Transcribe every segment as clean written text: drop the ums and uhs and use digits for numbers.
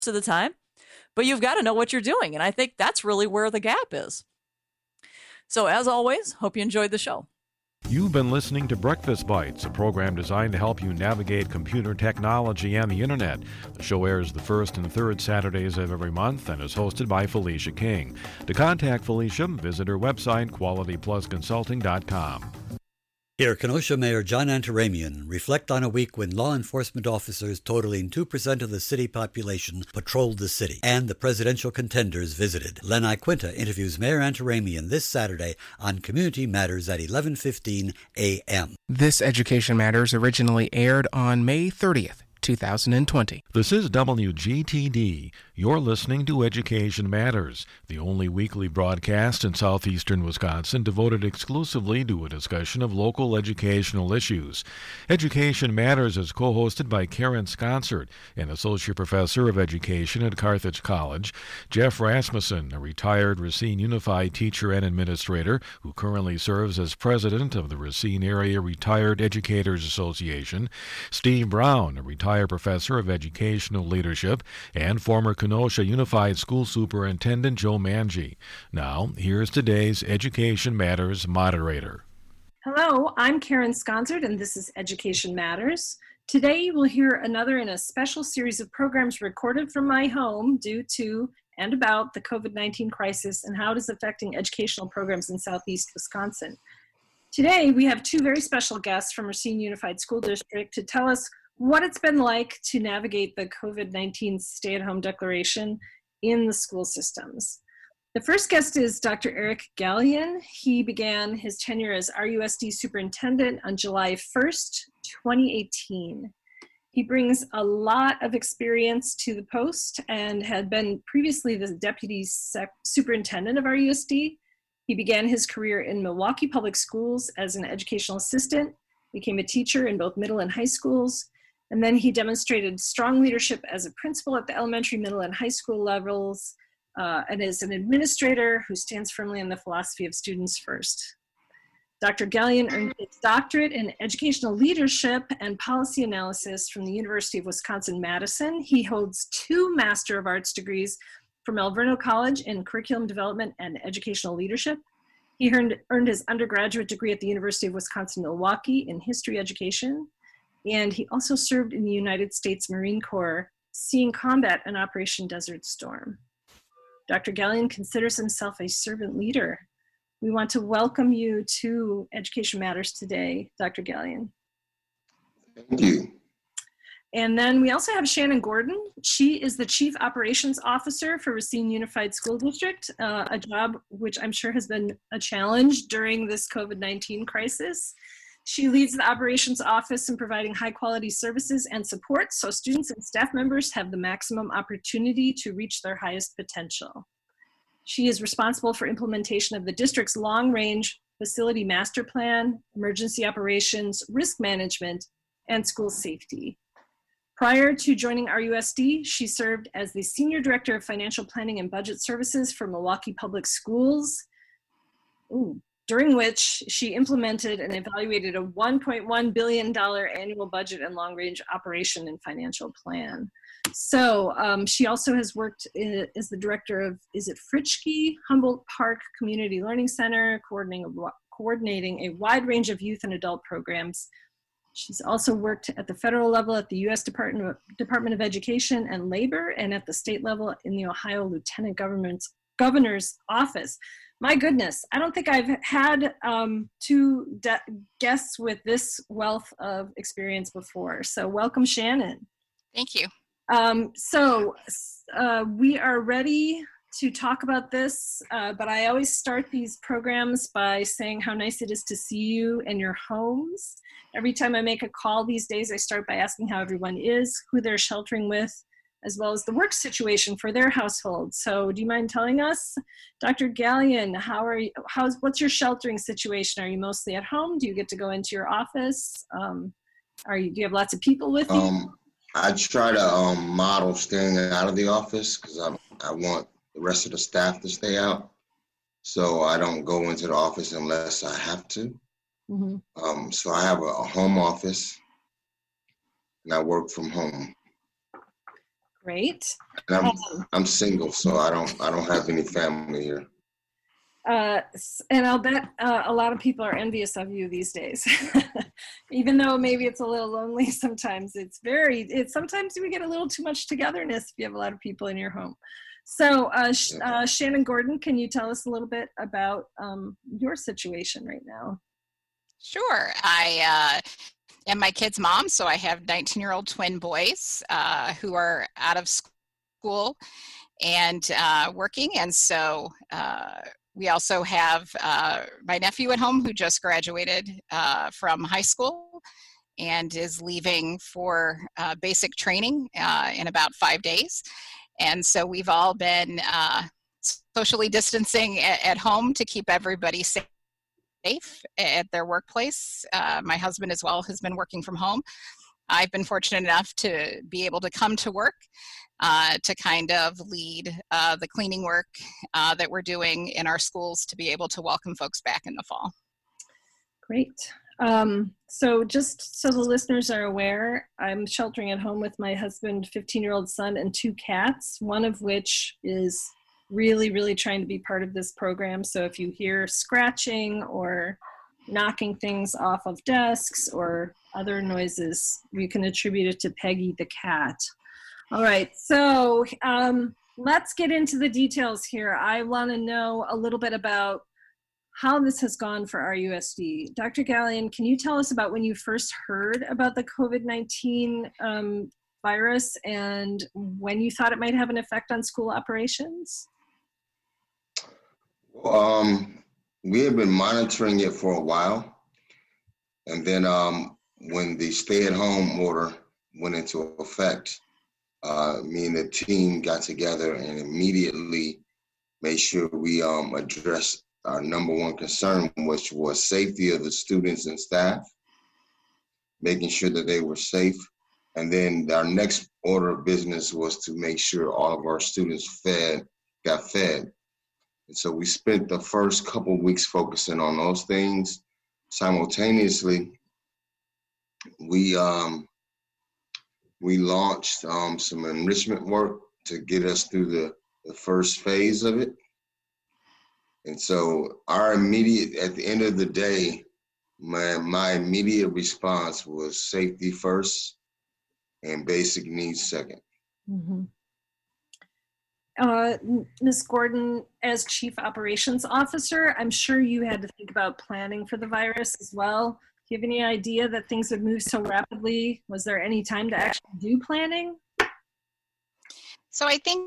of the time, but you've got to know what you're doing. And I think that's really where the gap is. So as always, hope you enjoyed the show. You've been listening to Breakfast Bites, a program designed to help you navigate computer technology and the internet. The show airs the first and third Saturdays of every month and is hosted by Felicia King. To contact Felicia, visit her website, qualityplusconsulting.com. Here, Kenosha Mayor John Antaramian reflect on a week when law enforcement officers totaling 2% of the city population patrolled the city, and the presidential contenders visited. Lenny Quinta interviews Mayor Antaramian this Saturday on Community Matters at 11:15 a.m. This Education Matters originally aired on May 30th, 2020. This is WGTD. You're listening to Education Matters, the only weekly broadcast in southeastern Wisconsin devoted exclusively to a discussion of local educational issues. Education Matters is co-hosted by Karen Sconsert, an associate professor of education at Carthage College, Jeff Rasmussen, a retired Racine Unified teacher and administrator who currently serves as president of the Racine Area Retired Educators Association, Steve Brown, a retired professor of educational leadership, and former Kenosha Unified School Superintendent Joe Manji. Now, here's today's Education Matters moderator. Hello, I'm Karen Sconsert, and this is Education Matters. Today you will hear another in a special series of programs recorded from my home due to and about the COVID-19 crisis and how it is affecting educational programs in southeast Wisconsin. Today we have two very special guests from Racine Unified School District to tell us what it's been like to navigate the COVID-19 stay-at-home declaration in the school systems. The first guest is Dr. Eric Gallion. He began his tenure as RUSD superintendent on July 1st, 2018. He brings a lot of experience to the post and had been previously the deputy superintendent of RUSD. He began his career in Milwaukee Public Schools as an educational assistant, became a teacher in both middle and high schools, and then he demonstrated strong leadership as a principal at the elementary, middle, and high school levels, and is an administrator who stands firmly on the philosophy of students first. Dr. Gallion earned his doctorate in educational leadership and policy analysis from the University of Wisconsin-Madison. He holds 2 Master of Arts degrees from Alverno College in curriculum development and educational leadership. He earned his undergraduate degree at the University of Wisconsin-Milwaukee in history education. And he also served in the United States Marine Corps, seeing combat in Operation Desert Storm. Dr. Gallion considers himself a servant leader. We want to welcome you to Education Matters today, Dr. Gallion. Thank you. And then we also have Shannon Gordon. She is the Chief Operations Officer for Racine Unified School District, a job which I'm sure has been a challenge during this COVID-19 crisis. She leads the operations office in providing high quality services and support so students and staff members have the maximum opportunity to reach their highest potential. She is responsible for implementation of the district's long-range facility master plan, emergency operations, risk management, and school safety. Prior to joining RUSD, she served as the Senior Director of Financial Planning and Budget Services for Milwaukee Public Schools. During which she implemented and evaluated a $1.1 billion annual budget and long-range operation and financial plan. So she also has worked as the director of, is it Fritschke Humboldt Park Community Learning Center, coordinating a wide range of youth and adult programs. She's also worked at the federal level at the U.S. Department of Education and Labor, and at the state level in the Ohio Lieutenant Governor's Office. My goodness, I don't think I've had 2 guests with this wealth of experience before. So welcome, Shannon. Thank you. We are ready to talk about this, but I always start these programs by saying how nice it is to see you in your homes. Every time I make a call these days, I start by asking how everyone is, who they're sheltering with, as well as the work situation for their household. So do you mind telling us, Dr. Gallion, what's your sheltering situation? Are you mostly at home? Do you get to go into your office? Do you have lots of people with you? I try to model staying out of the office because I want the rest of the staff to stay out. So I don't go into the office unless I have to. Mm-hmm. So I have a home office and I work from home. Great. And I'm single, so I don't have any family here. And I'll bet a lot of people are envious of you these days. Even though maybe it's a little lonely sometimes, sometimes we get a little too much togetherness if you have a lot of people in your home. So Shannon Gordon, can you tell us a little bit about your situation right now? Sure. I am my kid's mom, so I have 19-year-old twin boys who are out of school and working, and so we also have my nephew at home who just graduated from high school and is leaving for basic training in about 5 days. And so we've all been socially distancing at home to keep everybody safe at their workplace. My husband as well has been working from home. I've been fortunate enough to be able to come to work to kind of lead the cleaning work that we're doing in our schools to be able to welcome folks back in the fall. Great. So just so the listeners are aware, I'm sheltering at home with my husband, 15-year-old son, and 2 cats, one of which is really, really trying to be part of this program. So if you hear scratching or knocking things off of desks or other noises, you can attribute it to Peggy the cat. All right, so let's get into the details here. I want to know a little bit about how this has gone for RUSD. Dr. Gallion, can you tell us about when you first heard about the COVID-19 virus and when you thought it might have an effect on school operations? We have been monitoring it for a while. And then when the stay-at-home order went into effect, me and the team got together and immediately made sure we addressed our number one concern, which was safety of the students and staff, making sure that they were safe. And then our next order of business was to make sure all of our students got fed. And so we spent the first couple of weeks focusing on those things. Simultaneously, we launched some enrichment work to get us through the first phase of it. And so at the end of the day, my immediate response was safety first and basic needs second. Mm-hmm. Ms. Gordon, as Chief Operations Officer, I'm sure you had to think about planning for the virus as well. Do you have any idea that things would move so rapidly? Was there any time to actually do planning? So I think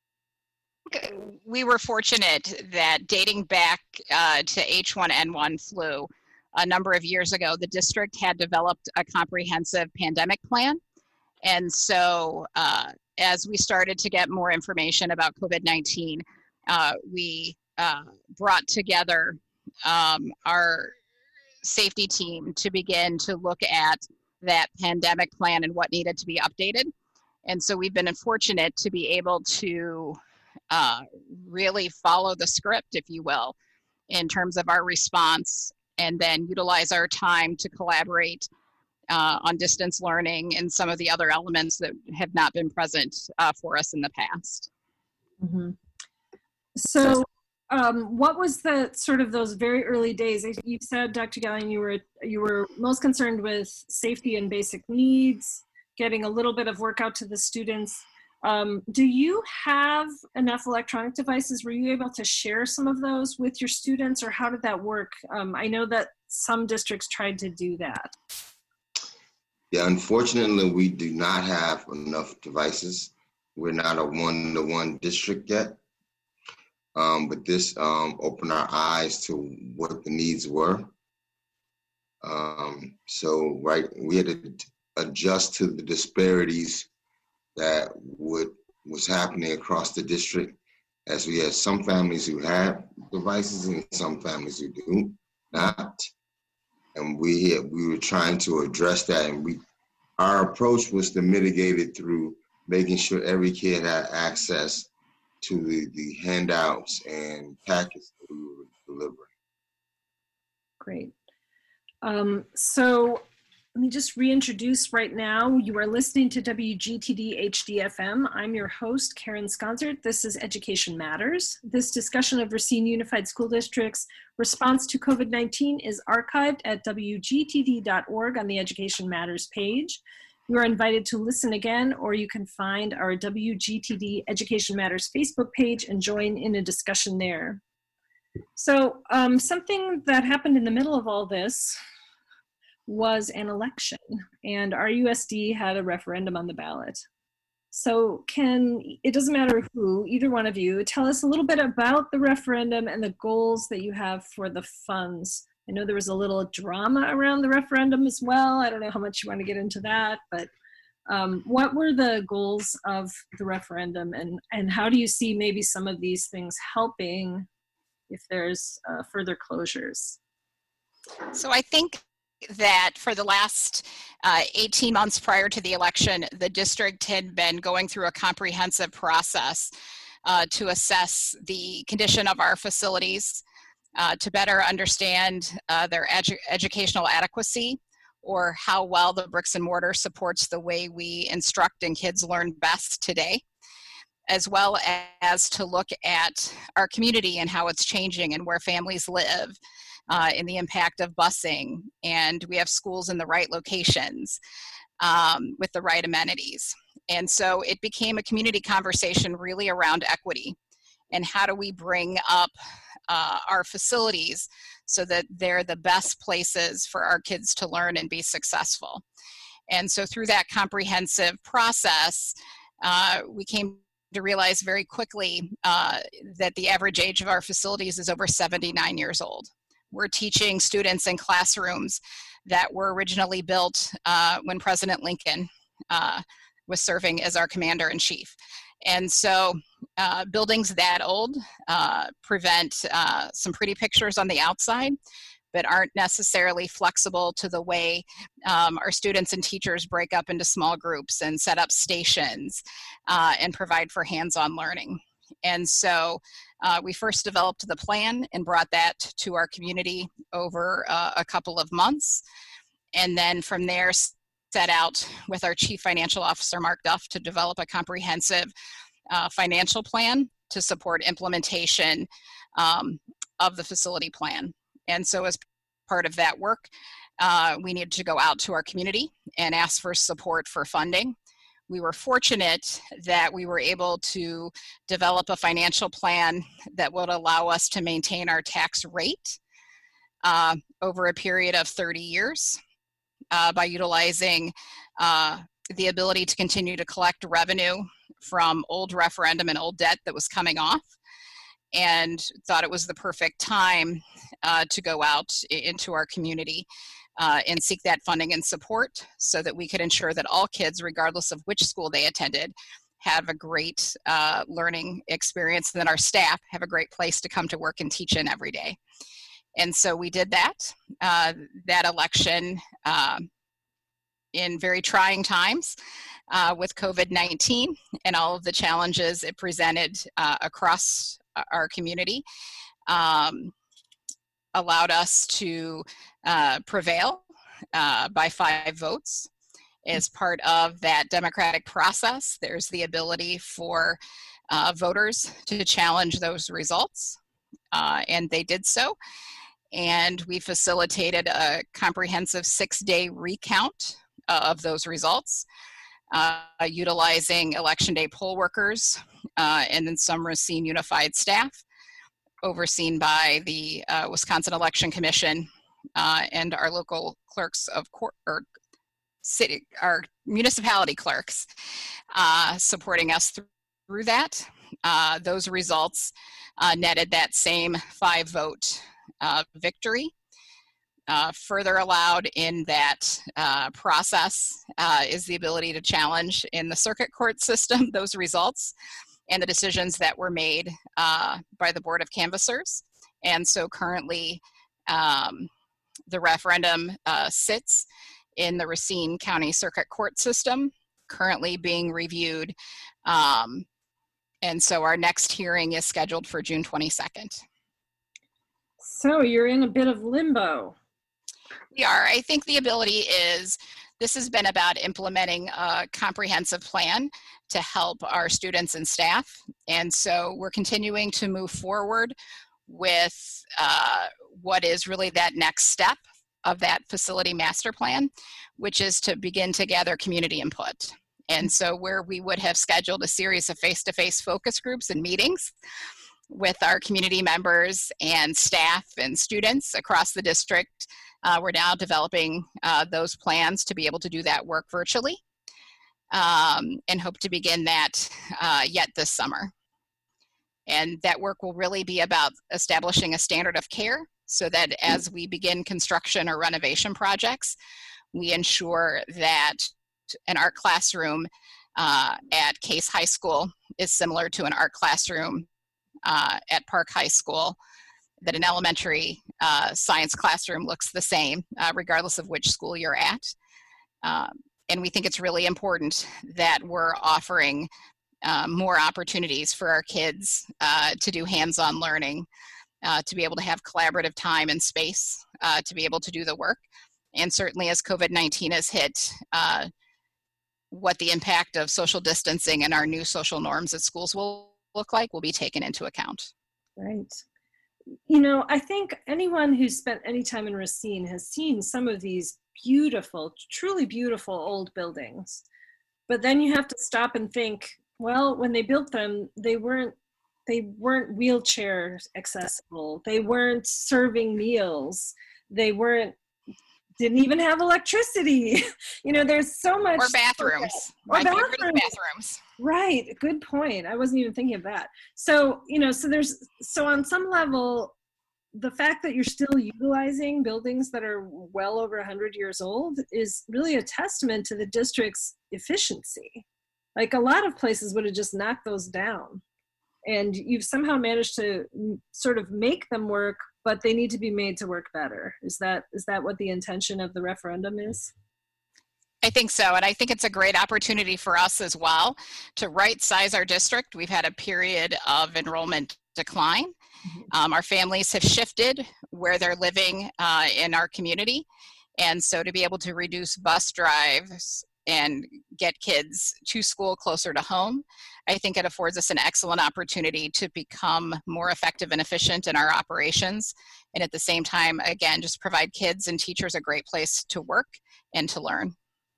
we were fortunate that dating back to H1N1 flu a number of years ago, the district had developed a comprehensive pandemic plan. And so as we started to get more information about COVID-19, we brought together our safety team to begin to look at that pandemic plan and what needed to be updated. And so we've been fortunate to be able to really follow the script, if you will, in terms of our response, and then utilize our time to collaborate on distance learning and some of the other elements that have not been present for us in the past. Mm-hmm. So what was the sort of those very early days? You said, Dr. Gallion, you were most concerned with safety and basic needs, getting a little bit of work out to the students. Do you have enough electronic devices? Were you able to share some of those with your students, or how did that work? I know that some districts tried to do that. Yeah, unfortunately, we do not have enough devices. We're not a one-to-one district yet. But this opened our eyes to what the needs were. We had to adjust to the disparities that was happening across the district, as we had some families who had devices and some families who do not. And we were trying to address that, and our approach was to mitigate it through making sure every kid had access to the handouts and packets that we were delivering. Great. So let me just reintroduce right now. You are listening to WGTD HD-FM. I'm your host, Karen Sconzert. This is Education Matters. This discussion of Racine Unified School District's response to COVID-19 is archived at WGTD.org on the Education Matters page. You are invited to listen again, or you can find our WGTD Education Matters Facebook page and join in a discussion there. So something that happened in the middle of all this was an election, and our USD had a referendum on the ballot. So it doesn't matter who, either one of you, tell us a little bit about the referendum and the goals that you have for the funds. I know there was a little drama around the referendum as well. I don't know how much you want to get into that, but what were the goals of the referendum, and how do you see maybe some of these things helping if there's further closures? So I think that for the last 18 months prior to the election, the district had been going through a comprehensive process to assess the condition of our facilities, to better understand their educational adequacy, or how well the bricks and mortar supports the way we instruct and kids learn best today, as well as to look at our community and how it's changing and where families live, in the impact of busing, and we have schools in the right locations with the right amenities. And so it became a community conversation really around equity, and how do we bring up our facilities so that they're the best places for our kids to learn and be successful. And so through that comprehensive process, we came to realize very quickly that the average age of our facilities is over 79 years old. We're teaching students in classrooms that were originally built when President Lincoln was serving as our commander-in-chief. And so buildings that old prevent some pretty pictures on the outside, but aren't necessarily flexible to the way our students and teachers break up into small groups and set up stations and provide for hands-on learning. And so we first developed the plan and brought that to our community over a couple of months. And then from there, set out with our Chief Financial Officer, Mark Duff, to develop a comprehensive financial plan to support implementation of the facility plan. And so as part of that work, we needed to go out to our community and ask for support for funding. We were fortunate that we were able to develop a financial plan that would allow us to maintain our tax rate over a period of 30 years by utilizing the ability to continue to collect revenue from old referendum and old debt that was coming off, and thought it was the perfect time to go out into our community and seek that funding and support so that we could ensure that all kids, regardless of which school they attended, have a great learning experience, and that our staff have a great place to come to work and teach in every day. And so we did that. That election in very trying times with COVID-19 and all of the challenges it presented across our community, allowed us to prevail by 5 votes. As part of that democratic process, there's the ability for voters to challenge those results, and they did so. And we facilitated a comprehensive 6-day recount of those results, utilizing Election Day poll workers and then some Racine Unified staff, overseen by the Wisconsin Election Commission and our local clerks of court, or city, our municipality clerks, supporting us through that. Those results netted that same 5-vote victory. Further allowed in that process is the ability to challenge in the circuit court system those results and the decisions that were made by the Board of Canvassers. And so currently the referendum sits in the Racine County Circuit Court system, currently being reviewed. And so our next hearing is scheduled for June 22nd. So you're in a bit of limbo. We are. I think the ability is, this has been about implementing a comprehensive plan to help our students and staff. And so we're continuing to move forward with what is really that next step of that facility master plan, which is to begin to gather community input. And so where we would have scheduled a series of face-to-face focus groups and meetings with our community members and staff and students across the district, we're now developing those plans to be able to do that work virtually, and hope to begin that yet this summer. And that work will really be about establishing a standard of care so that as we begin construction or renovation projects, we ensure that an art classroom at Case High School is similar to an art classroom at Park High School, that an elementary science classroom looks the same, regardless of which school you're at. And we think it's really important that we're offering more opportunities for our kids to do hands-on learning, to be able to have collaborative time and space to be able to do the work. And certainly as COVID-19 has hit, what the impact of social distancing and our new social norms at schools will look like will be taken into account. Right. You know, I think anyone who's spent any time in Racine has seen some of these beautiful, truly beautiful old buildings. But then you have to stop and think, well, when they built them, they weren't wheelchair accessible. They weren't serving meals. They didn't even have electricity. You know, there's so much. Or bathrooms. Or bathrooms. Right. Good point. I wasn't even thinking of that. So, you know, so on some level, the fact that you're still utilizing buildings that are well over 100 years old is really a testament to the district's efficiency. Like a lot of places would have just knocked those down. And you've somehow managed to sort of make them work, but they need to be made to work better. Is that what the intention of the referendum is? I think so, and I think it's a great opportunity for us as well to right-size our district. We've had a period of enrollment decline. Our families have shifted where they're living in our community, and so to be able to reduce bus drives and get kids to school closer to home, I think it affords us an excellent opportunity to become more effective and efficient in our operations, and at the same time, again, just provide kids and teachers a great place to work and to learn.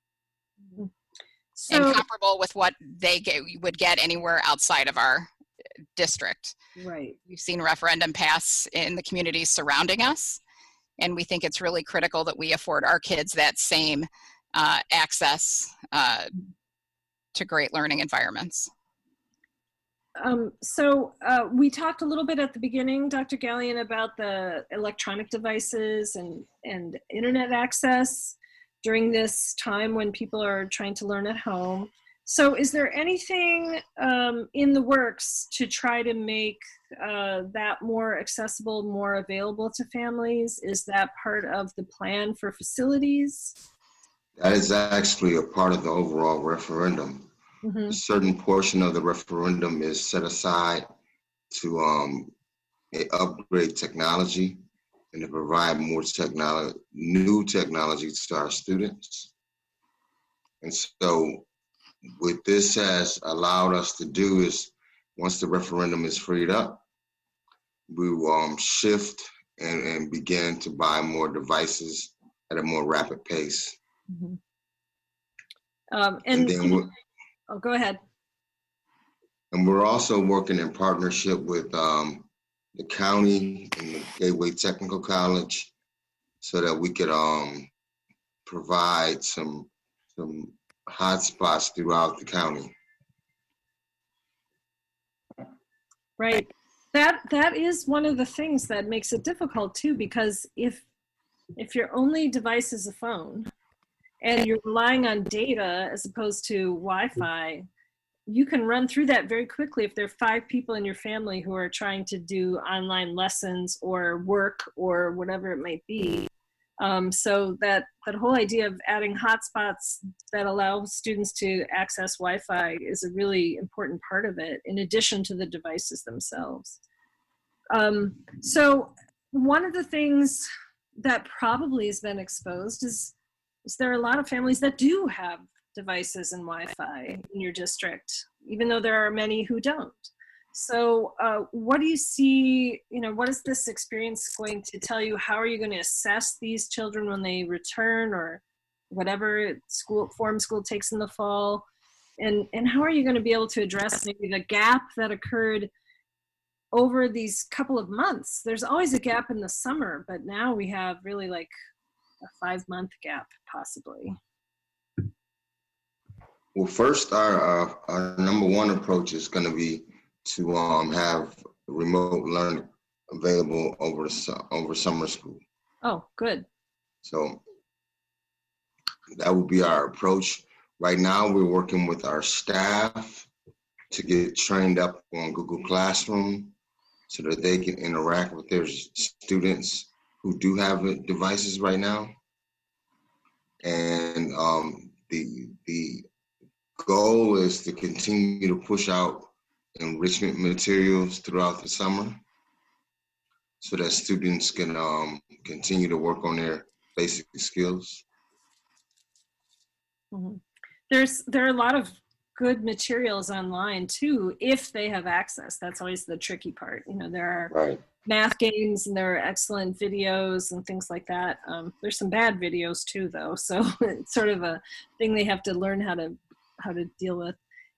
So, and comparable with what they would get anywhere outside of our district. Right. We've seen referendum pass in the communities surrounding us, and we think it's really critical that we afford our kids that same access to great learning environments. So we talked a little bit at the beginning, Dr. Gallion, about the electronic devices and internet access during this time when people are trying to learn at home. So is there anything in the works to try to make that more accessible, more available to families? Is that part of the plan for facilities? That is actually a part of the overall referendum. A certain portion of the referendum is set aside to upgrade technology and to provide more new technology to our students. And so what this has allowed us to do is, once the referendum is freed up, we will shift and begin to buy more devices at a more rapid pace. And then go ahead. And we're also working in partnership with the county and the Gateway Technical College so that we could provide some hotspots throughout the county. Right. That is one of the things that makes it difficult too, because if your only device is a phone and you're relying on data as opposed to Wi-Fi, you can run through that very quickly if there are 5 people in your family who are trying to do online lessons or work or whatever it might be. So that whole idea of adding hotspots that allow students to access Wi-Fi is a really important part of it, in addition to the devices themselves. So one of the things that probably has been exposed is there are a lot of families that do have devices and Wi-Fi in your district, even though there are many who don't. So what do you see, what is this experience going to tell you? How are you going to assess these children when they return, or whatever school takes in the fall? And how are you going to be able to address maybe the gap that occurred over these couple of months? There's always a gap in the summer, but now we have really like a 5-month gap possibly. Well, first, our number one approach is going to be to have remote learning available over summer school. Oh, good. So that would be our approach. Right now, we're working with our staff to get trained up on Google Classroom so that they can interact with their students who do have devices right now. And the goal is to continue to push out enrichment materials throughout the summer so that students can continue to work on their basic skills. Mm-hmm. There are a lot of good materials online too, if they have access. That's always the tricky part. There are math games and there are excellent videos and things like that. There's some bad videos too, though. So it's sort of a thing they have to learn how to deal with.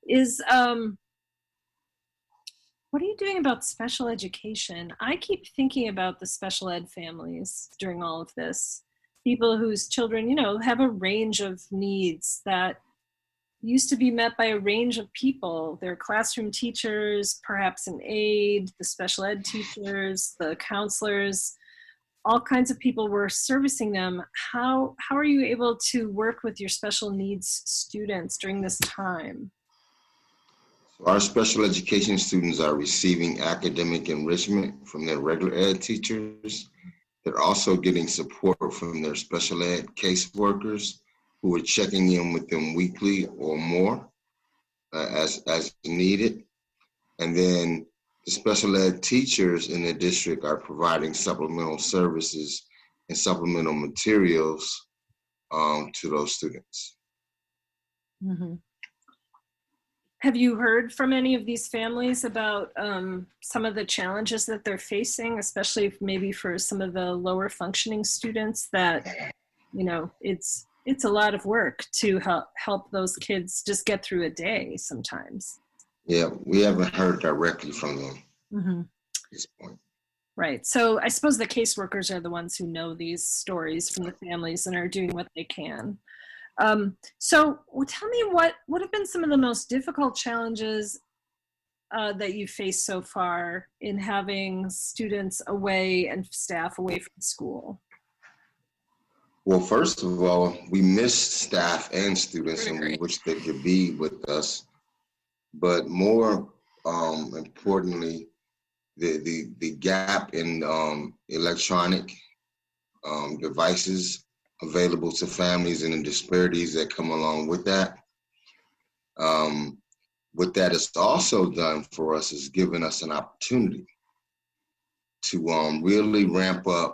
What are you doing about special education? I keep thinking about the special ed families during all of this. People whose children, have a range of needs that used to be met by a range of people. Their classroom teachers, perhaps an aide, the special ed teachers, the counselors, all kinds of people were servicing them. How are you able to work with your special needs students during this time? Our special education students are receiving academic enrichment from their regular ed teachers. They're also getting support from their special ed caseworkers who are checking in with them weekly or more as needed. And then the special ed teachers in the district are providing supplemental services and supplemental materials to those students. Mm-hmm. Have you heard from any of these families about some of the challenges that they're facing, especially maybe for some of the lower functioning students that, it's a lot of work to help those kids just get through a day sometimes? Yeah, we haven't heard directly from them at this point. Right. So I suppose the caseworkers are the ones who know these stories from the families and are doing what they can. So tell me what have been some of the most difficult challenges that you faced so far in having students away and staff away from school? Well, first of all, we miss staff and students and we wish they could be with us. But more importantly, the gap in electronic devices available to families and the disparities that come along with that. What that has also done for us is given us an opportunity to really ramp up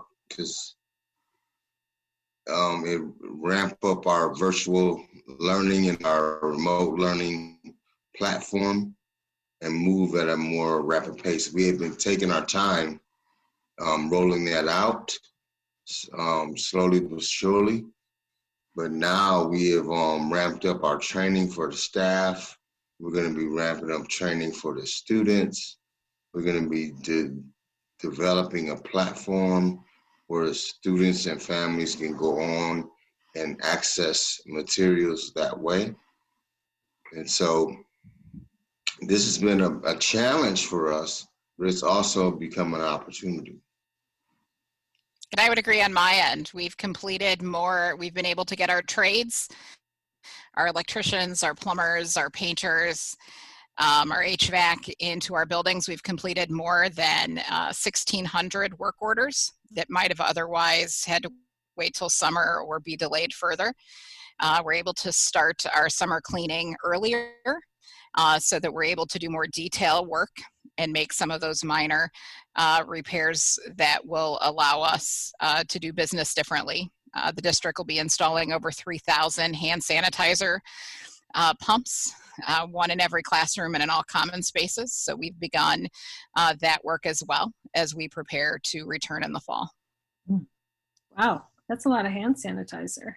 our virtual learning and our remote learning platform and move at a more rapid pace. We have been taking our time rolling that out slowly but surely. But now we have ramped up our training for the staff. We're going to be ramping up training for the students. We're going to be developing a platform where students and families can go on and access materials that way. And so this has been a challenge for us, but it's also become an opportunity. And I would agree on my end. We've completed more. We've been able to get our trades, our electricians, our plumbers, our painters, our HVAC into our buildings. We've completed more than 1,600 work orders that might have otherwise had to wait till summer or be delayed further. We're able to start our summer cleaning earlier so that we're able to do more detail work and make some of those minor repairs that will allow us to do business differently. The district will be installing over 3,000 hand sanitizer pumps, one in every classroom and in all common spaces. So we've begun that work as well as we prepare to return in the fall. Wow, that's a lot of hand sanitizer.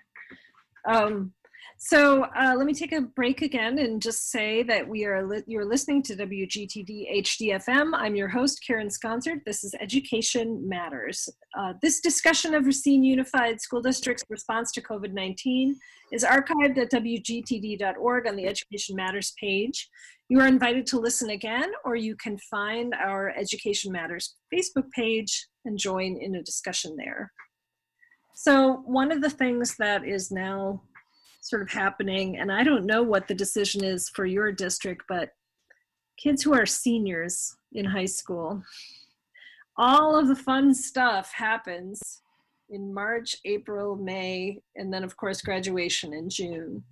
So let me take a break again and just say that you're listening to WGTD HD-FM. I'm your host, Karen Sconzert. This is Education Matters. This discussion of Racine Unified School District's response to COVID-19 is archived at WGTD.org on the Education Matters page. You are invited to listen again, or you can find our Education Matters Facebook page and join in a discussion there. So one of the things that is now sort of happening, and I don't know what the decision is for your district, but kids who are seniors in high school, all of the fun stuff happens in March, April, May, and then of course graduation in June.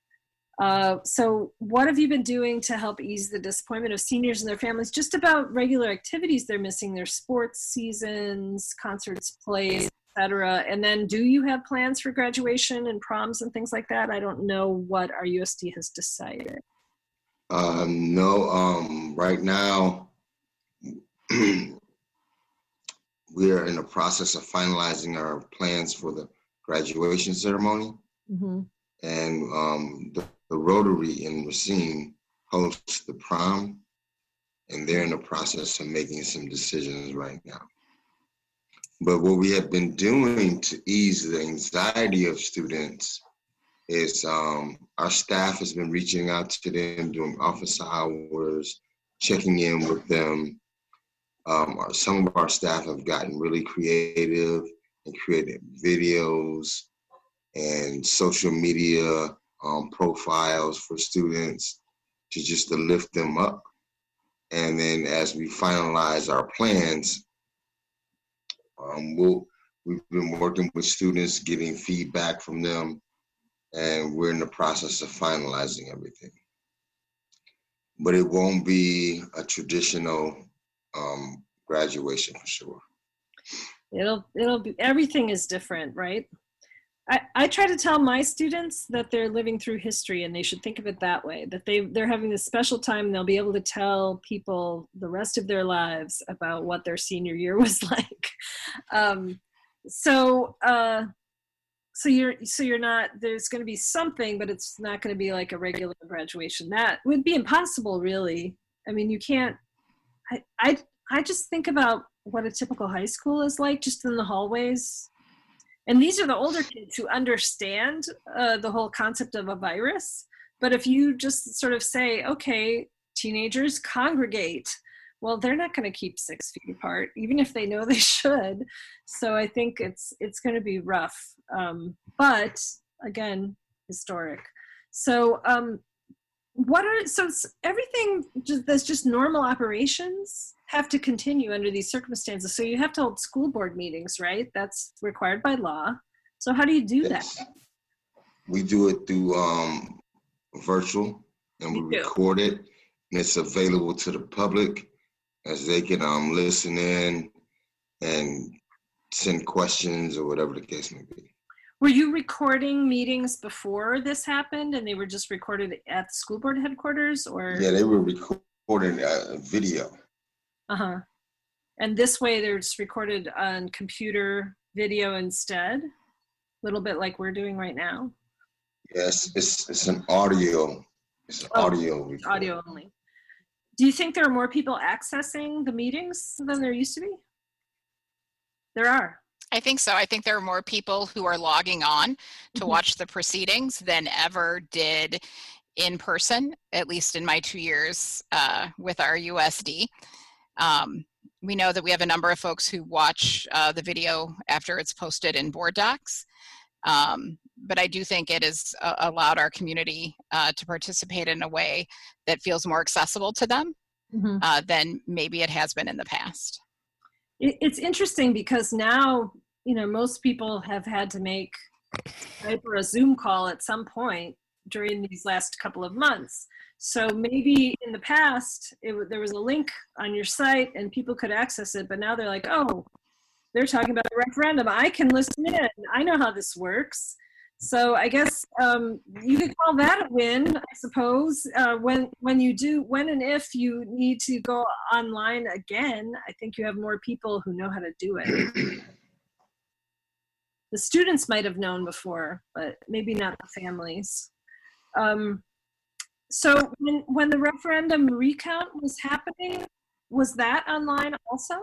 So what have you been doing to help ease the disappointment of seniors and their families just about regular activities they're missing, their sports seasons, concerts, plays, etc.? And then do you have plans for graduation and proms and things like that? I don't know what our USD has decided. No, right now we are in the process of finalizing our plans for the graduation ceremony. Mm-hmm. And the Rotary in Racine hosts the prom, and they're in the process of making some decisions right now. But what we have been doing to ease the anxiety of students is our staff has been reaching out to them, doing office hours, checking in with them. Some of our staff have gotten really creative and created videos and social media profiles for students to lift them up. And then as we finalize our plans, we've been working with students, getting feedback from them, and we're in the process of finalizing everything. But it won't be a traditional graduation for sure. It'll be, everything is different, right? I try to tell my students that they're living through history, and they should think of it that way, that they're having this special time, and they'll be able to tell people the rest of their lives about what their senior year was like. So you're not, there's going to be something, but it's not going to be like a regular graduation. That would be impossible, really. I mean, you can't, I just think about what a typical high school is like, just in the hallways. And these are the older kids who understand the whole concept of a virus. But if you just sort of say, okay, teenagers congregate, well, they're not going to keep 6 feet apart, even if they know they should. So I think it's going to be rough. But again, historic. So everything that's just normal operations have to continue under these circumstances. So you have to hold school board meetings, right? That's required by law. So how do you do that? We do it through virtual, and we record it, and it's available to the public as they can listen in and send questions or whatever the case may be. Were you recording meetings before this happened, and they were just recorded at the school board headquarters, or? Yeah, they were recording a video. Uh-huh. And this way they're just recorded on computer video instead? A little bit like we're doing right now? Yes, it's an audio. It's an audio recording. Audio only. Do you think there are more people accessing the meetings than there used to be? There are. I think so. I think there are more people who are logging on to watch the proceedings than ever did in person, at least in my 2 years with our USD. We know that we have a number of folks who watch the video after it's posted in board docs. But I do think it has allowed our community to participate in a way that feels more accessible to them than maybe it has been in the past. It's interesting because now, most people have had to make Skype or a Zoom call at some point during these last couple of months. So maybe in the past, there was a link on your site and people could access it, but now they're like, oh, they're talking about a referendum. I can listen in. I know how this works. So I guess you could call that a win, I suppose. When and if you need to go online again, I think you have more people who know how to do it. The students might have known before, but maybe not the families. So when the referendum recount was happening, was that online also?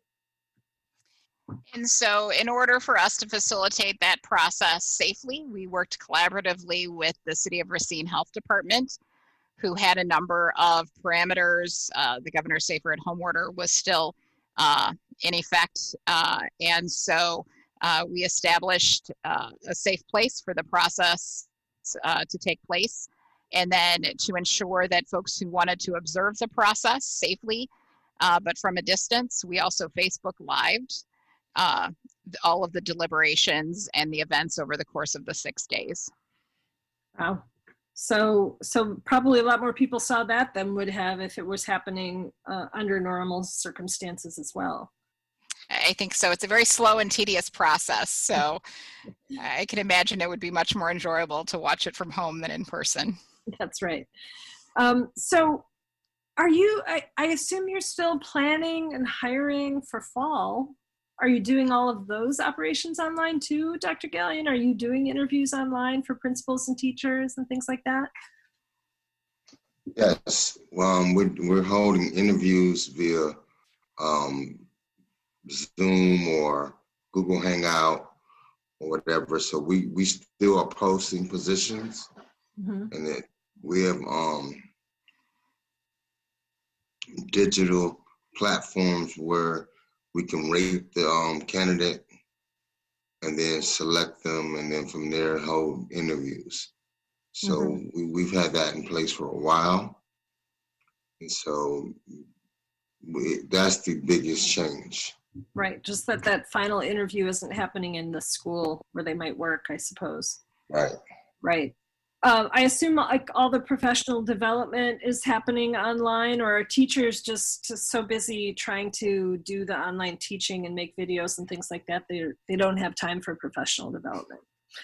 And so in order for us to facilitate that process safely, we worked collaboratively with the City of Racine Health Department, who had a number of parameters. The Governor's Safer at Home order was still in effect. And so we established a safe place for the process to take place. And then to ensure that folks who wanted to observe the process safely, but from a distance, we also Facebook Lived all of the deliberations and the events over the course of the 6 days. Wow. So probably a lot more people saw that than would have if it was happening under normal circumstances as well. I think so. It's a very slow and tedious process. So I can imagine it would be much more enjoyable to watch it from home than in person. That's right. So are you, I assume you're still planning and hiring for fall. Are you doing all of those operations online too, Dr. Gallion? Are you doing interviews online for principals and teachers and things like that? Yes, we're holding interviews via Zoom or Google Hangout or whatever. So we still are posting positions, and then we have digital platforms where we can rate the candidate and then select them, and then from there hold interviews. So we've had that in place for a while. And so that's the biggest change. Right, just that final interview isn't happening in the school where they might work, I suppose. Right. Right. I assume like all the professional development is happening online, or are teachers just so busy trying to do the online teaching and make videos and things like that, they don't have time for professional development?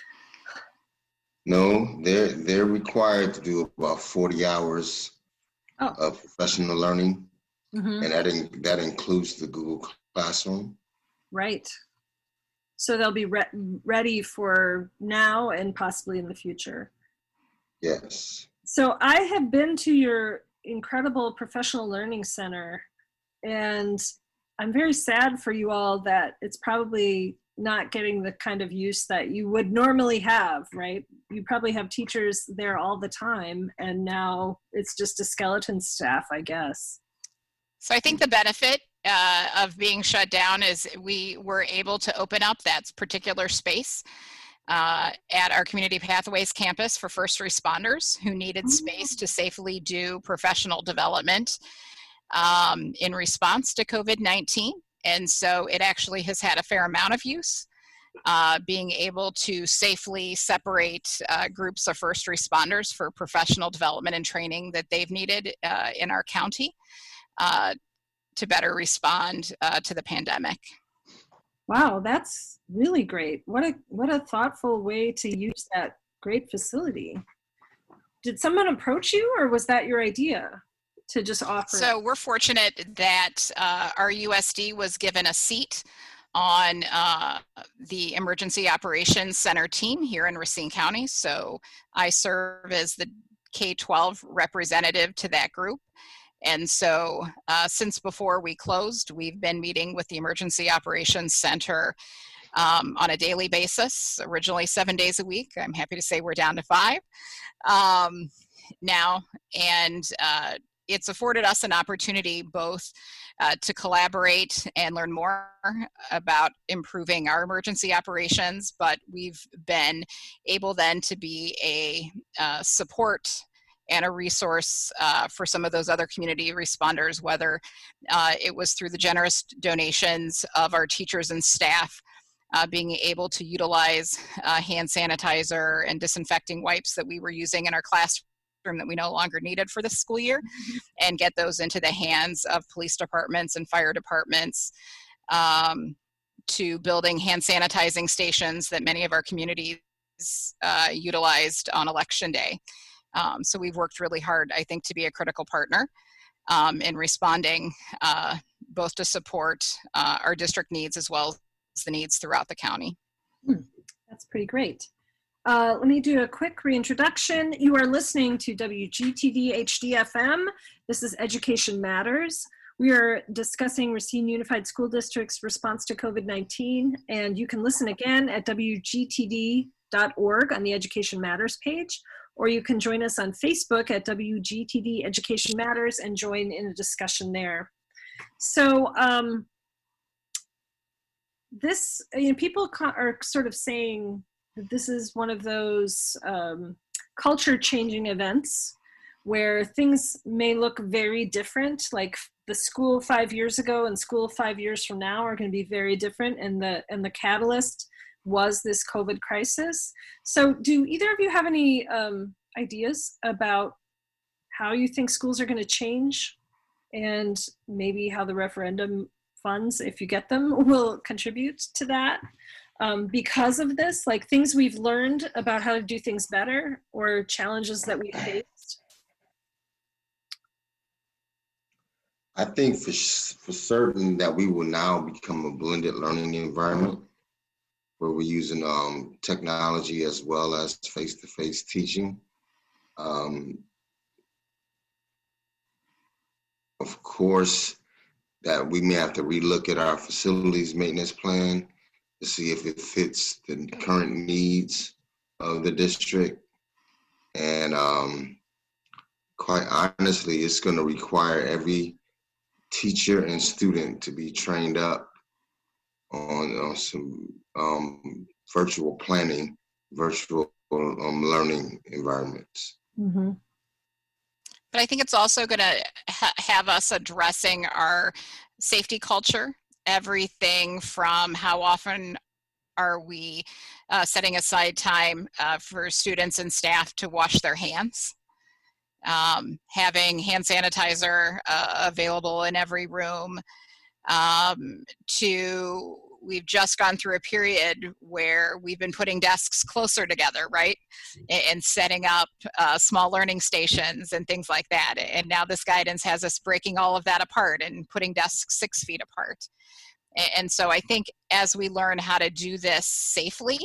No, they're required to do about 40 hours of professional learning, and that includes the Google Classroom. Right. So they'll be ready for now and possibly in the future. Yes. So I have been to your incredible professional learning center, and I'm very sad for you all that it's probably not getting the kind of use that you would normally have, right? You probably have teachers there all the time, and now it's just a skeleton staff, I guess. So I think the benefit of being shut down is we were able to open up that particular space at our Community Pathways campus for first responders who needed space to safely do professional development in response to COVID-19. And so it actually has had a fair amount of use, being able to safely separate groups of first responders for professional development and training that they've needed in our county to better respond to the pandemic. Wow, that's really great. What a thoughtful way to use that great facility. Did someone approach you, or was that your idea to just offer? So we're fortunate that our USD was given a seat on the Emergency Operations Center team here in Racine County. So I serve as the K-12 representative to that group. And so since before we closed, we've been meeting with the Emergency Operations Center on a daily basis, originally 7 days a week. I'm happy to say we're down to 5 now. And it's afforded us an opportunity both to collaborate and learn more about improving our emergency operations, but we've been able then to be a support and a resource for some of those other community responders, whether it was through the generous donations of our teachers and staff, being able to utilize hand sanitizer and disinfecting wipes that we were using in our classrooms that we no longer needed for this school year, and get those into the hands of police departments and fire departments, to building hand sanitizing stations that many of our communities utilized on election day. So we've worked really hard, I think, to be a critical partner in responding both to support our district needs as well as the needs throughout the county. That's pretty great. Let me do a quick reintroduction. You are listening to WGTD HD-FM. This is Education Matters. We are discussing Racine Unified School District's response to COVID-19, and you can listen again at WGTD.org on the Education Matters page, or you can join us on Facebook at WGTD Education Matters and join in a discussion there. So people are sort of saying that this is one of those culture-changing events where things may look very different, like the school 5 years ago and school 5 years from now are going to be very different, and the catalyst was this COVID crisis. So do either of you have any ideas about how you think schools are going to change, and maybe how the referendum funds, if you get them, will contribute to that because of this, like things we've learned about how to do things better or challenges that we faced? I think for certain that we will now become a blended learning environment where we're using technology as well as face-to-face teaching. Of course, that we may have to relook at our facilities maintenance plan to see if it fits the current needs of the district. And quite honestly, it's going to require every teacher and student to be trained up on some virtual planning, virtual learning environments. Mm-hmm. But I think it's also going to have us addressing our safety culture, everything from how often are we setting aside time for students and staff to wash their hands, having hand sanitizer available in every room, we've just gone through a period where we've been putting desks closer together, right? And setting up small learning stations and things like that. And now this guidance has us breaking all of that apart and putting desks 6 feet apart. And so I think as we learn how to do this safely,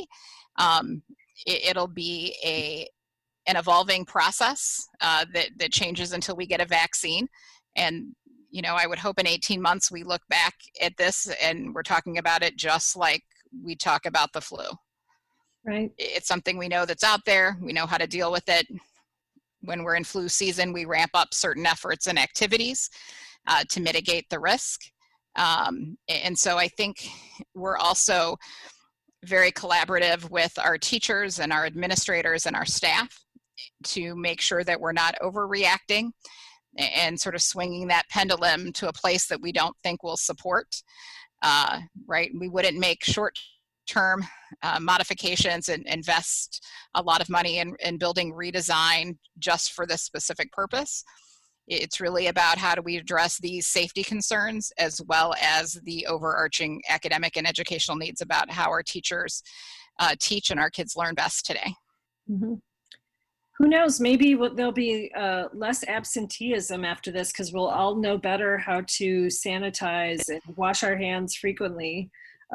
it'll be an evolving process that changes until we get a vaccine. And you know, I would hope in 18 months we look back at this and we're talking about it just like we talk about the flu. Right. It's something we know that's out there. We know how to deal with it. When we're in flu season, we ramp up certain efforts and activities to mitigate the risk. And so I think we're also very collaborative with our teachers and our administrators and our staff to make sure that we're not overreacting and sort of swinging that pendulum to a place that we don't think will support, right? We wouldn't make short-term modifications and invest a lot of money in building redesign just for this specific purpose. It's really about how do we address these safety concerns as well as the overarching academic and educational needs about how our teachers teach and our kids learn best today. Mm-hmm. Who knows, maybe there'll be less absenteeism after this because we'll all know better how to sanitize and wash our hands frequently.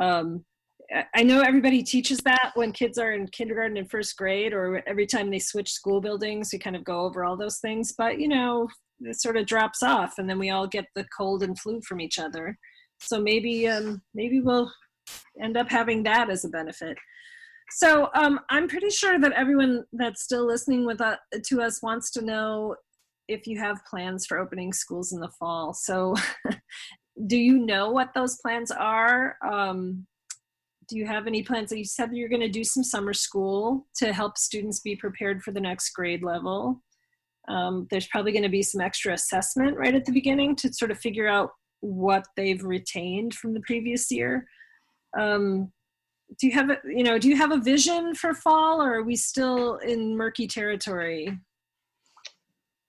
I know everybody teaches that when kids are in kindergarten and first grade, or every time they switch school buildings, we kind of go over all those things, but you know, it sort of drops off and then we all get the cold and flu from each other. So maybe we'll end up having that as a benefit. So I'm pretty sure that everyone that's still listening to us wants to know if you have plans for opening schools in the fall. So do you know what those plans are? Do you have any plans? You said you're going to do some summer school to help students be prepared for the next grade level. There's probably going to be some extra assessment right at the beginning to sort of figure out what they've retained from the previous year. Do you have a vision for fall, or are we still in murky territory?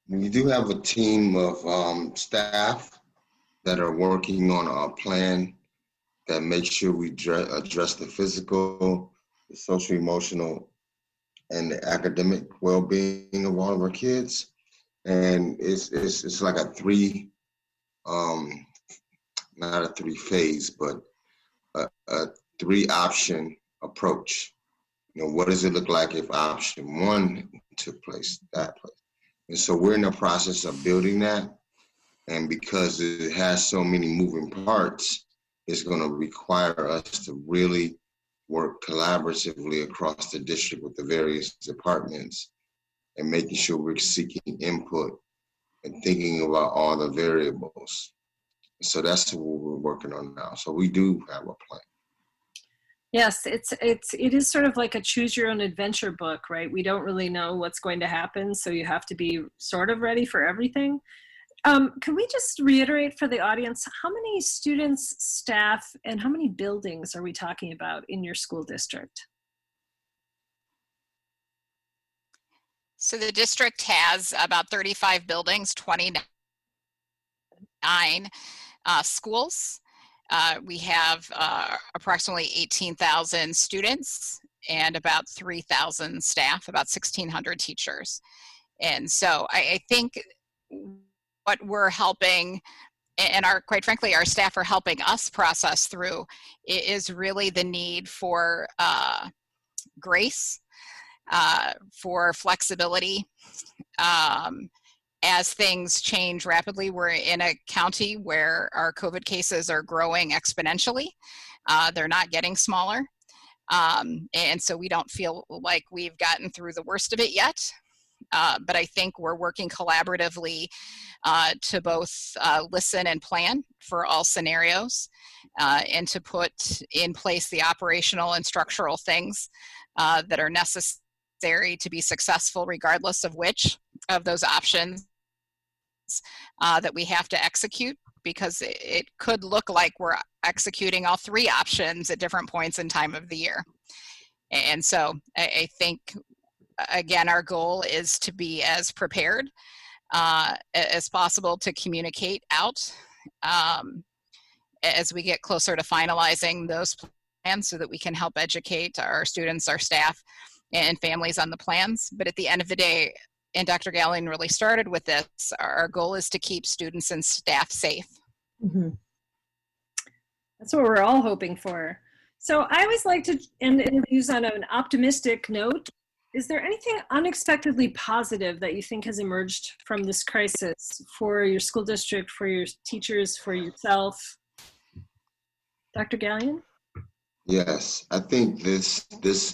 We do have a team of staff that are working on a plan that makes sure we address the physical, the social, emotional, and the academic well-being of all of our kids. And it's like a not a three-phase, but a three-option approach. What does it look like if option one took place, that place? And so we're in the process of building that. And because it has so many moving parts, it's going to require us to really work collaboratively across the district with the various departments and making sure we're seeking input and thinking about all the variables. So that's what we're working on now. So we do have a plan. Yes, it is sort of like a choose your own adventure book, right? We don't really know what's going to happen, so you have to be sort of ready for everything. Can we just reiterate for the audience, how many students, staff, and how many buildings are we talking about in your school district? So the district has about 35 buildings, 29 schools. We have approximately 18,000 students and about 3,000 staff, about 1,600 teachers. And so I think what we're helping, and quite frankly, our staff are helping us process through, is really the need for grace, for flexibility. As things change rapidly, we're in a county where our COVID cases are growing exponentially. They're not getting smaller. And so we don't feel like we've gotten through the worst of it yet. But I think we're working collaboratively to both listen and plan for all scenarios and to put in place the operational and structural things that are necessary to be successful, regardless of which of those options that we have to execute, because it could look like we're executing all three options at different points in time of the year. And so I think, again, our goal is to be as prepared as possible to communicate out as we get closer to finalizing those plans so that we can help educate our students, our staff, and families on the plans. But at the end of the day, and Dr. Gallion really started with this, our goal is to keep students and staff safe. Mm-hmm. That's what we're all hoping for. So I always like to end interviews on an optimistic note. Is there anything unexpectedly positive that you think has emerged from this crisis for your school district, for your teachers, for yourself? Dr. Gallion? Yes, I think this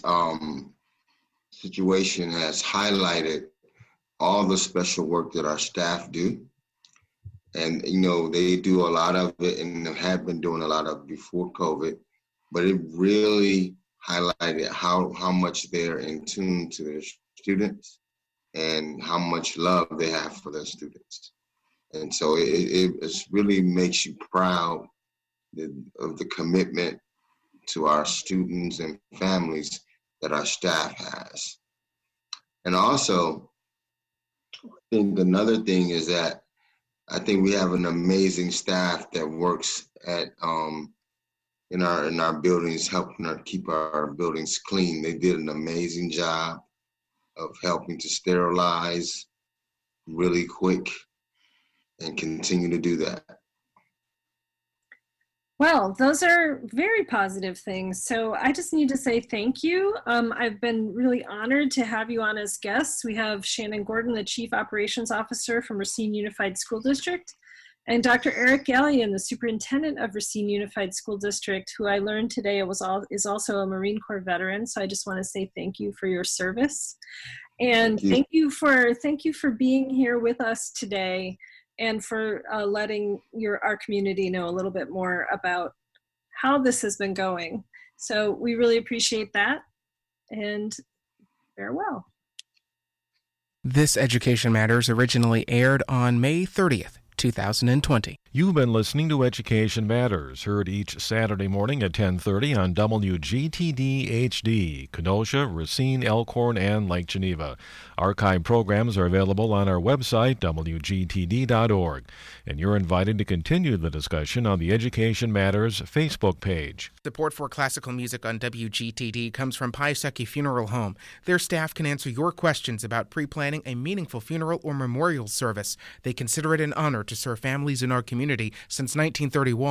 situation has highlighted all the special work that our staff do. And, they do a lot of it and have been doing a lot of it before COVID, but it really highlighted how much they're in tune to their students and how much love they have for their students. And so it really makes you proud of the commitment to our students and families that our staff has. And also, I think another thing is that I think we have an amazing staff that works at in our buildings, helping keep our buildings clean. They did an amazing job of helping to sterilize really quick and continue to do that. Well, those are very positive things. So I just need to say thank you. I've been really honored to have you on as guests. We have Shannon Gordon, the Chief Operations Officer from Racine Unified School District, and Dr. Eric Gallion, the Superintendent of Racine Unified School District, who I learned today is also a Marine Corps veteran. So I just want to say thank you for your service. And thank you for being here with us today, and for letting our community know a little bit more about how this has been going. So we really appreciate that, and farewell. This Education Matters originally aired on May 30th, 2020. You've been listening to Education Matters, heard each Saturday morning at 10:30 on WGTD HD, Kenosha, Racine, Elkhorn, and Lake Geneva. Archive programs are available on our website, WGTD.org. And you're invited to continue the discussion on the Education Matters Facebook page. Support for classical music on WGTD comes from Piasecki Funeral Home. Their staff can answer your questions about pre-planning a meaningful funeral or memorial service. They consider it an honor to serve families in our community since 1931.